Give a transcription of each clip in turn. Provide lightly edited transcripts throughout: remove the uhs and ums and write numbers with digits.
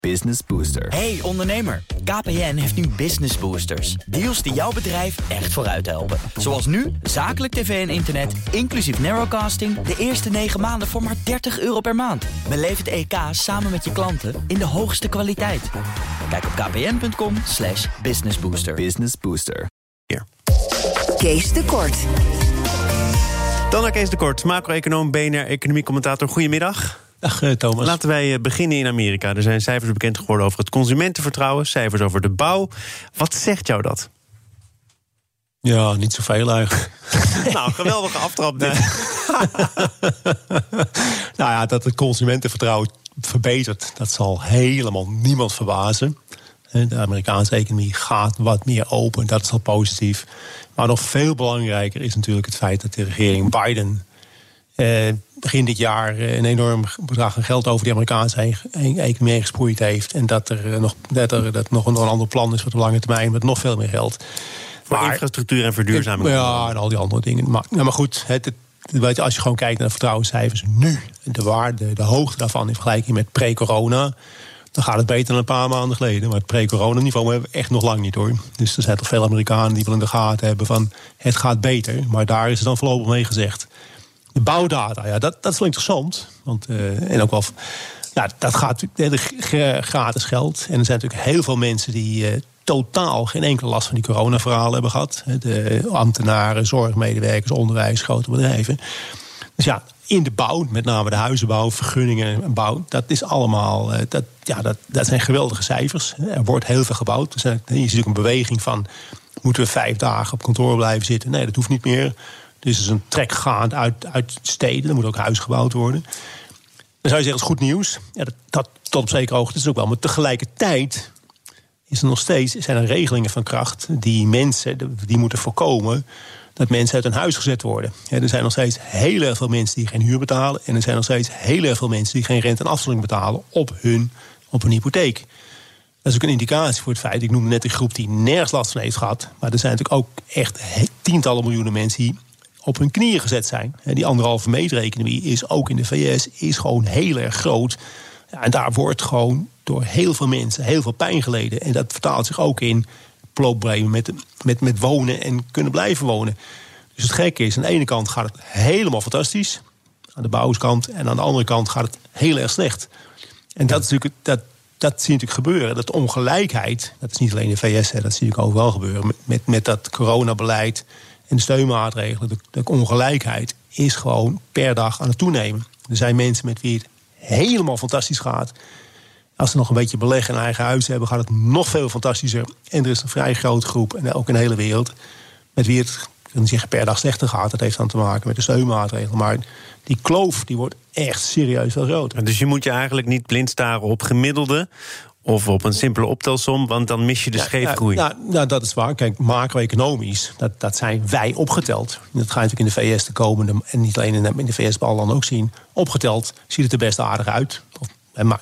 Business Booster. Hey ondernemer, KPN heeft nu Business Boosters. Deals die jouw bedrijf echt vooruit helpen. Zoals nu, zakelijk tv en internet, inclusief narrowcasting... de eerste 9 maanden voor maar €30 per maand. Beleef het EK samen met je klanten in de hoogste kwaliteit. Kijk op kpn.com/businessbooster. Business Booster. Kees de Kort. Dan naar Kees de Kort, macro-econoom, BNR economiecommentator. Goedemiddag. Dag Thomas. Laten wij beginnen in Amerika. Er zijn cijfers bekend geworden over het consumentenvertrouwen, cijfers over de bouw. Wat zegt jou dat? Ja, niet zoveel eigenlijk. Nou, geweldige aftrap dit. Nou ja, dat het consumentenvertrouwen verbetert, dat zal helemaal niemand verbazen. De Amerikaanse economie gaat wat meer open, dat is al positief. Maar nog veel belangrijker is natuurlijk het feit dat de regering Biden begin dit jaar een enorm bedrag aan geld over de Amerikaanse economie gesproeid heeft. En dat er nog een ander plan is voor de lange termijn met nog veel meer geld. Voor infrastructuur en verduurzaming. Ja, en al die andere dingen. Maar goed, als je gewoon kijkt naar de vertrouwenscijfers nu, de hoogte daarvan in vergelijking met pre-corona, dan gaat het beter dan een paar maanden geleden. Maar het pre-corona-niveau hebben we echt nog lang niet, hoor. Dus er zijn toch veel Amerikanen die wel in de gaten hebben van het gaat beter. Maar daar is het dan voorlopig mee gezegd. De bouwdata, ja, dat is wel interessant. Want, en ook wel, ja, dat gaat gratis geld. En er zijn natuurlijk heel veel mensen die totaal geen enkele last van die coronaverhalen hebben gehad. De ambtenaren, zorgmedewerkers, onderwijs, grote bedrijven. Dus ja, in de bouw, met name de huizenbouw, vergunningen en bouw, dat is allemaal, dat zijn geweldige cijfers. Er wordt heel veel gebouwd. Je ziet natuurlijk een beweging van, moeten we 5 dagen op kantoor blijven zitten? Nee, dat hoeft niet meer. Dus er is een trek gaand uit steden. Er moet ook huis gebouwd worden. Dan zou je zeggen, dat is goed nieuws. Ja, dat tot op zekere hoogte is het ook wel. Maar tegelijkertijd zijn er regelingen van kracht die moeten voorkomen dat mensen uit hun huis gezet worden. Ja, er zijn nog steeds heel erg veel mensen die geen huur betalen. En er zijn nog steeds heel erg veel mensen die geen rente en aflossing betalen op hun hypotheek. Dat is ook een indicatie voor het feit. Ik noemde net een groep die nergens last van heeft gehad. Maar er zijn natuurlijk ook echt tientallen miljoenen mensen die op hun knieën gezet zijn. Die 1,5 meter economie is ook in de VS is gewoon heel erg groot. Ja, en daar wordt gewoon door heel veel mensen heel veel pijn geleden. En dat vertaalt zich ook in problemen met wonen en kunnen blijven wonen. Dus het gekke is, aan de ene kant gaat het helemaal fantastisch, aan de bouwkant, en aan de andere kant gaat het heel erg slecht. En dat is natuurlijk, dat zie je natuurlijk gebeuren. Dat ongelijkheid, dat is niet alleen in de VS, dat zie ik overal gebeuren. Met dat coronabeleid en de steunmaatregelen, de ongelijkheid is gewoon per dag aan het toenemen. Er zijn mensen met wie het helemaal fantastisch gaat. Als ze nog een beetje beleggen en eigen huis hebben, gaat het nog veel fantastischer. En er is een vrij grote groep, en ook in de hele wereld, met wie het, ik wil niet zeggen per dag slechter gaat. Dat heeft dan te maken met de steunmaatregelen. Maar die kloof die wordt echt serieus veel groter. Dus je moet je eigenlijk niet blind staren op gemiddelde of op een simpele optelsom, want dan mis je de scheefgroei. Nou, dat is waar. Kijk, macro-economisch, dat zijn wij opgeteld. Dat ga je natuurlijk in de VS de komende, en niet alleen in de VS, maar al dan ook zien. Opgeteld ziet het er best aardig uit. Maar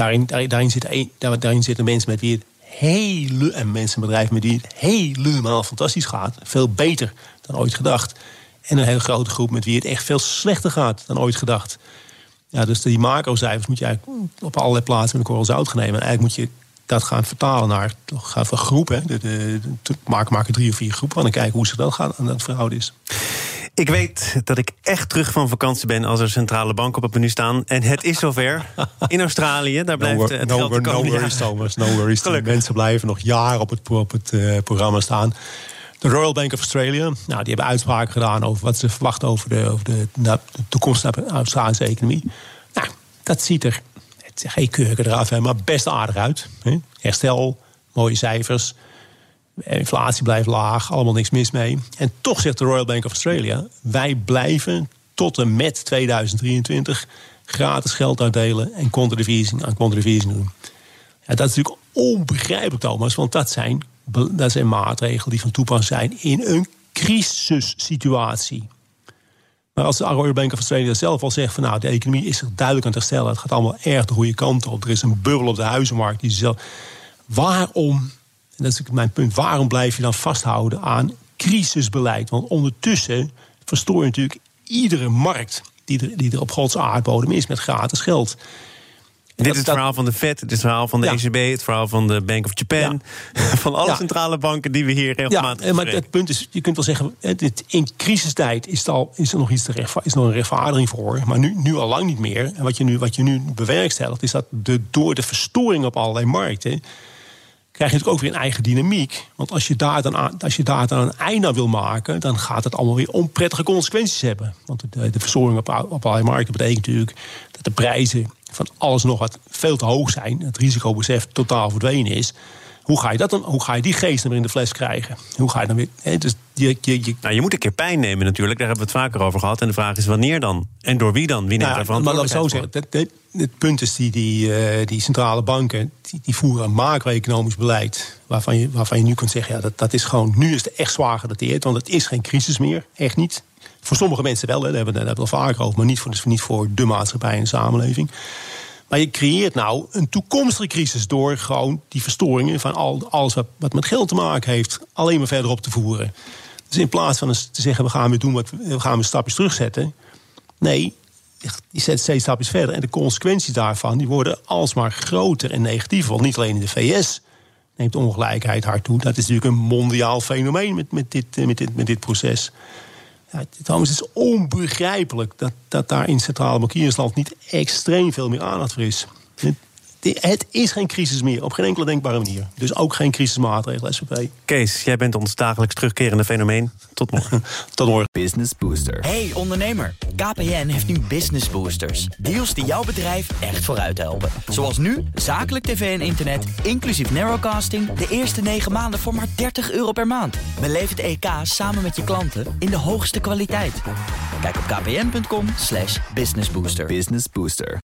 daarin zitten mensen met wie het bedrijven met wie het helemaal fantastisch gaat. Veel beter dan ooit gedacht. En een hele grote groep met wie het echt veel slechter gaat dan ooit gedacht. Ja, dus die macrocijfers moet je eigenlijk op allerlei plaatsen met een korrel zout gaan nemen. En eigenlijk moet je dat gaan vertalen naar groepen. Maken 3 of 4 groepen. En dan kijken hoe ze dat gaan en dat verhouden is. Ik weet dat ik echt terug van vakantie ben als er centrale banken op het menu staan. En het is zover. In Australië, daar blijft het geld de komende jaren. Thomas, no worries. Mensen blijven nog jaren op het programma staan. De Royal Bank of Australia, die hebben uitspraken gedaan over wat ze verwachten over de toekomstige Australische economie. Nou, dat ziet er, het is geen keurige eraf, maar best aardig uit. Herstel, mooie cijfers. Inflatie blijft laag, allemaal niks mis mee. En toch zegt de Royal Bank of Australia, wij blijven tot en met 2023 gratis geld uitdelen en quantitative easing doen. Ja, dat is natuurlijk onbegrijpelijk, Thomas, want dat zijn maatregelen die van toepassing zijn in een crisissituatie. Maar als de Royal Bank of Australia zelf al zegt van de economie is zich duidelijk aan het herstellen, het gaat allemaal erg de goede kant op, er is een bubbel op de huizenmarkt die zelf. Waarom, en dat is mijn punt, waarom blijf je dan vasthouden aan crisisbeleid? Want ondertussen verstoor je natuurlijk iedere markt die er op Gods aardbodem is met gratis geld. Dit is het verhaal van de Fed, het is het verhaal van de ECB... het verhaal van de Bank of Japan... van alle centrale banken die we hier regelmatig maar het punt is, je kunt wel zeggen... in crisistijd is er nog een rechtvaardiging voor... maar nu al lang niet meer. En wat je nu bewerkstelligt... is dat door de verstoring op allerlei markten... krijg je natuurlijk ook weer een eigen dynamiek. Want als je daar dan een einde aan wil maken... dan gaat het allemaal weer onprettige consequenties hebben. Want de verstoring op allerlei markten betekent natuurlijk... dat de prijzen van alles nog wat veel te hoog zijn. Het risicobesef totaal verdwenen is. Hoe ga je die geest dan weer in de fles krijgen? Hoe ga je dan weer... Dus je moet een keer pijn nemen natuurlijk. Daar hebben we het vaker over gehad. En de vraag is wanneer dan? En door wie dan? Wie neemt daar verantwoordelijkheid voor? Maar laat ik zo zeggen. Het punt is die centrale banken... die voeren een macro-economisch beleid... waarvan je nu kunt zeggen... dat is gewoon... nu is het echt zwaar gedateerd. Want het is geen crisis meer. Echt niet. Voor sommige mensen wel. Daar hebben we het al vaker over. Maar niet voor de maatschappij en de samenleving. Maar je creëert nou een toekomstige crisis... door gewoon die verstoringen van alles wat met geld te maken heeft... alleen maar verder op te voeren. Dus in plaats van te zeggen, we gaan weer stapjes terugzetten... nee, je zet steeds stapjes verder. En de consequenties daarvan die worden alsmaar groter en negatiever. Want niet alleen in de VS neemt ongelijkheid hard toe. Dat is natuurlijk een mondiaal fenomeen met dit proces... Ja, trouwens, het is onbegrijpelijk dat daar in centrale bankiersland niet extreem veel meer aandacht voor is. Het is geen crisis meer, op geen enkele denkbare manier. Dus ook geen crisismaatregelen, SVP. Kees, jij bent ons dagelijks terugkerende fenomeen. Tot morgen. Tot morgen. Business Booster. Hey ondernemer, KPN heeft nu Business Boosters. Deals die jouw bedrijf echt vooruit helpen. Zoals nu, zakelijk tv en internet, inclusief narrowcasting... de eerste 9 maanden voor maar €30 per maand. Beleef het EK samen met je klanten in de hoogste kwaliteit. Kijk op kpn.com/businessbooster. Business Booster.